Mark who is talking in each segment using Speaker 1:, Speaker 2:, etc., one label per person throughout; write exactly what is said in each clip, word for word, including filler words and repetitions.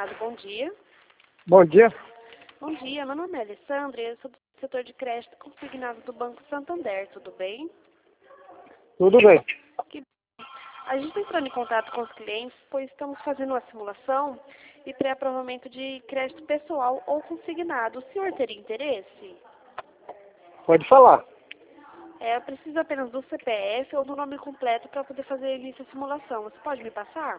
Speaker 1: consignado, bom dia.
Speaker 2: Bom dia.
Speaker 1: Bom dia, meu nome é Alessandra e eu sou do setor de crédito consignado do Banco Santander, tudo bem?
Speaker 2: Tudo bem.
Speaker 1: Que... A gente está entrando em contato com os clientes, pois estamos fazendo uma simulação e pré-aprovamento de crédito pessoal ou consignado. O senhor teria interesse?
Speaker 2: Pode falar.
Speaker 1: É, eu preciso apenas do C P F ou do nome completo para poder fazer início à simulação. Você pode me passar?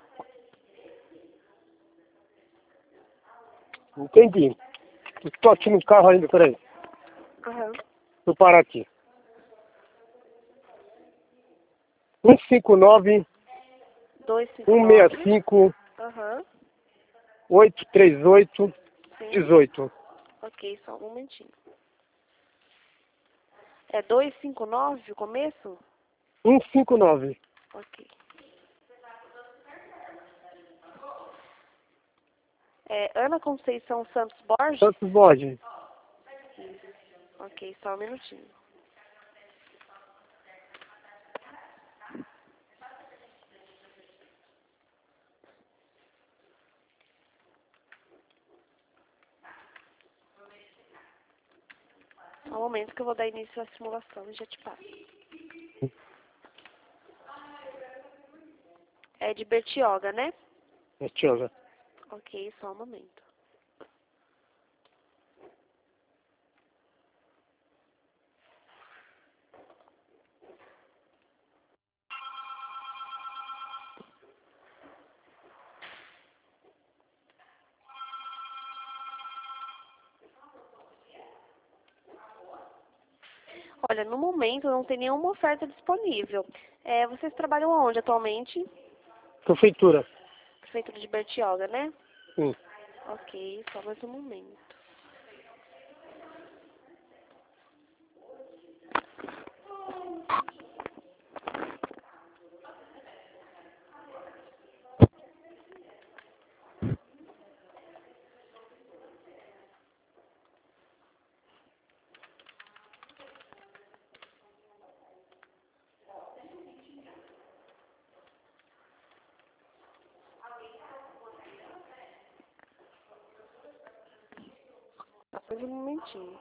Speaker 2: Entendi. Estou aqui no carro ainda, peraí.
Speaker 1: Aham.
Speaker 2: Vou parar aqui. um cinco nove,
Speaker 1: dois cinco
Speaker 2: um
Speaker 1: nove.
Speaker 2: seis cinco,
Speaker 1: Aham.
Speaker 2: oito três oito,
Speaker 1: Sim.
Speaker 2: dezoito.
Speaker 1: Ok, só um momentinho. É dois cinco nove o começo?
Speaker 2: um cinco nove.
Speaker 1: Ok. É Ana Conceição Santos Borges?
Speaker 2: Santos Borges.
Speaker 1: Ok, só um minutinho. Só um momento que eu vou dar início à simulação e já te passo. É de Bertioga, né?
Speaker 2: Estiosa.
Speaker 1: Ok, só um momento. Olha, no momento não tem nenhuma oferta disponível. É, vocês trabalham onde atualmente?
Speaker 2: Prefeitura.
Speaker 1: Prefeitura de Bertioga, né?
Speaker 2: Sim.
Speaker 1: Ok, só mais um momento. Só mais um momentinho.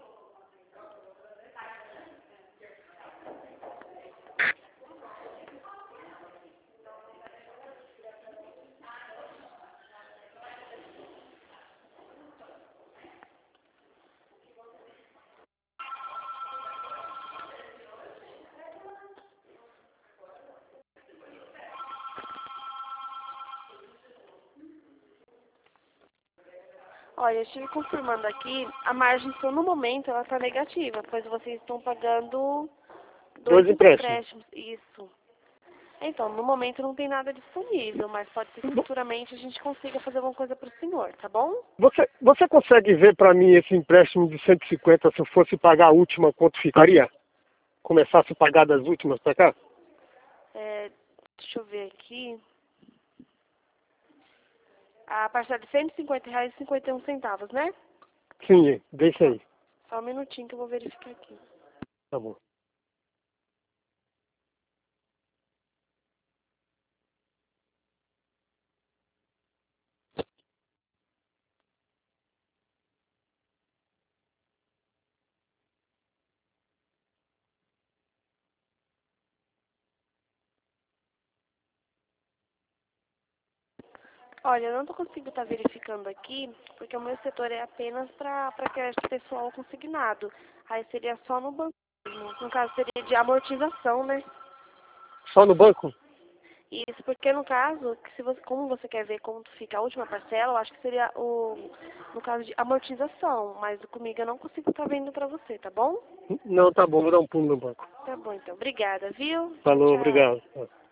Speaker 1: Olha, eu estive confirmando aqui, a margem só no momento ela está negativa, pois vocês estão pagando dois
Speaker 2: Dois empréstimos.
Speaker 1: empréstimos. Isso. Então, no momento não tem nada disponível, mas pode ser que futuramente a gente consiga fazer alguma coisa para o senhor, tá bom?
Speaker 2: Você, você consegue ver para mim esse empréstimo de cento e cinquenta, se eu fosse pagar a última, quanto ficaria? Começasse a pagar das últimas para cá?
Speaker 1: É, deixa eu ver aqui. A parcela de cento e cinquenta reais e cinquenta e um centavos, né?
Speaker 2: Sim, deixa aí.
Speaker 1: Só um minutinho que eu vou verificar aqui.
Speaker 2: Tá bom.
Speaker 1: Olha, eu não estou conseguindo estar verificando aqui, porque o meu setor é apenas para crédito pessoal consignado. Aí seria só no banco mesmo. No caso, seria de amortização, né?
Speaker 2: Só no banco?
Speaker 1: Isso, porque no caso, que se você, como você quer ver como fica a última parcela, eu acho que seria o, no caso de amortização, mas comigo eu não consigo estar vendo para você, tá bom?
Speaker 2: Não, tá bom, vou dar um pulo no banco.
Speaker 1: Tá bom, então. Obrigada, viu? Tchau,
Speaker 2: Falou,
Speaker 1: tchau.
Speaker 2: obrigado.